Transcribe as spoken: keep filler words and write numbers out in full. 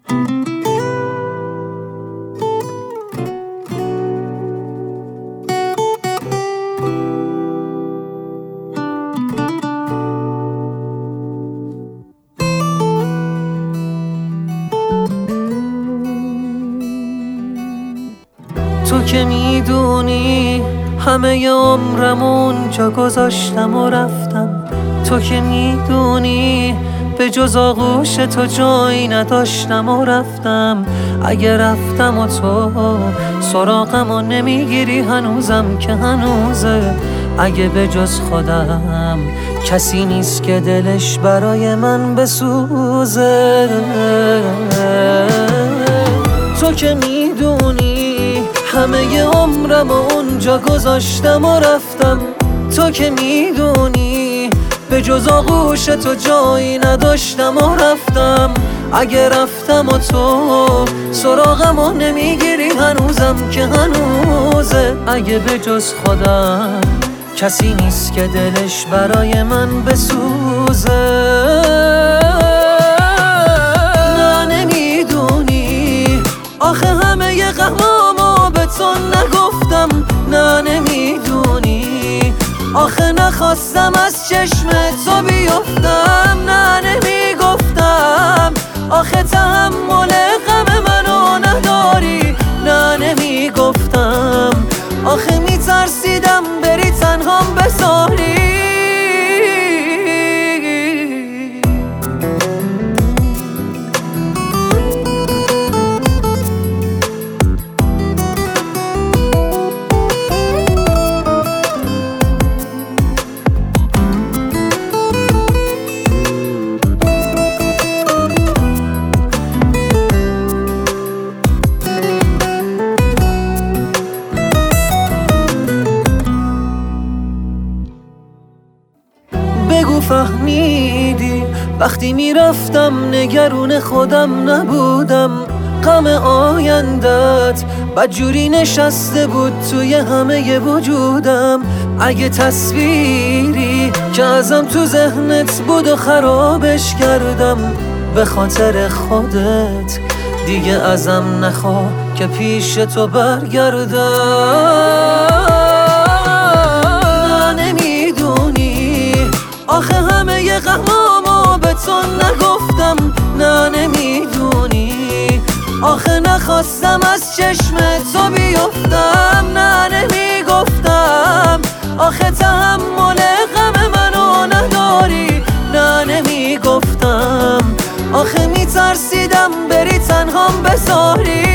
تو که میدونی همه عمرم اونجا گذاشتم و رفتم. تو که میدونی به جز آغوش تو جایی نداشتم و رفتم. اگه رفتم و تو سراغم و نمیگیری هنوزم که هنوزه. اگه به جز خودم کسی نیست که دلش برای من بسوزه. تو که میدونی همه عمرم و اونجا گذاشتم و رفتم. تو که میدونی به جز آغوش تو جایی نداشتم و رفتم. اگه رفتم و تو سراغم و نمیگیری هنوزم که هنوزه. اگه به جز خودم کسی نیست که دلش برای من بسوزه. نه نمیدونی آخه همه غمامو به تو نگفتم. نه نمیدونی آخه نخواستم از چشم تو بیفتم. نه نمیگفتم آخه تحمل غم منو نداری. نه نمیگفتم آخه میترسیدم بری تنهام بذاری. بگو فهمیدی وقتی میرفتم نگرون خودم نبودم. غم آیندت بدجوری نشسته بود توی همه وجودم. اگه تصویری که ازم تو ذهنت بود و خرابش کردم به خاطر خودت دیگه ازم نخواه که پیش تو برگردم. آخه همه غمامو به تو نگفتم. نه نمیدونی آخه نخواستم از چشم تو بیفتم. نه نمیگفتم آخه تحمل غم منو نداری. نه نمیگفتم آخه میترسیدم بری تنهام بذاری.